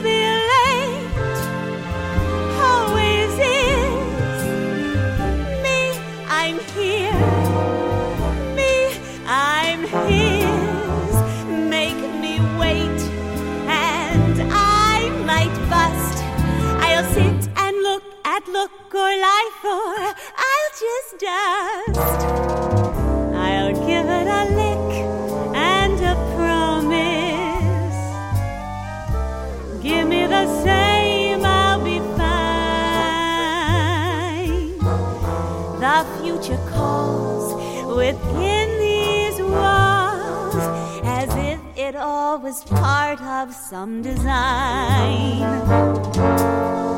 be late, always is. Me, I'm here. Me, I'm his. Make me wait, and I might bust. I'll sit and look or life, or I'll just dust. I'll give it a lick and a promise. Give me the same, I'll be fine. The future calls within these walls, as if it all was part of some design.